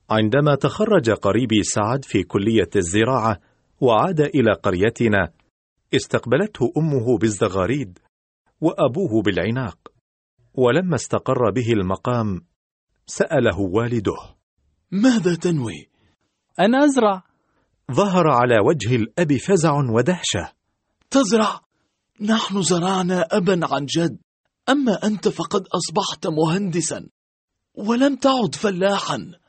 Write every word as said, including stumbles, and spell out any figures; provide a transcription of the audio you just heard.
عندما تخرج قريبي سعد في كلية الزراعة وعاد إلى قريتنا، استقبلته أمه بالزغاريد وأبوه بالعناق، ولما استقر به المقام سأله والده: ماذا تنوي؟ أنا أزرع. ظهر على وجه الأب فزع ودهشة. تزرع؟ نحن زرعنا أبا عن جد، أما أنت فقد أصبحت مهندسا ولم تعد فلاحا.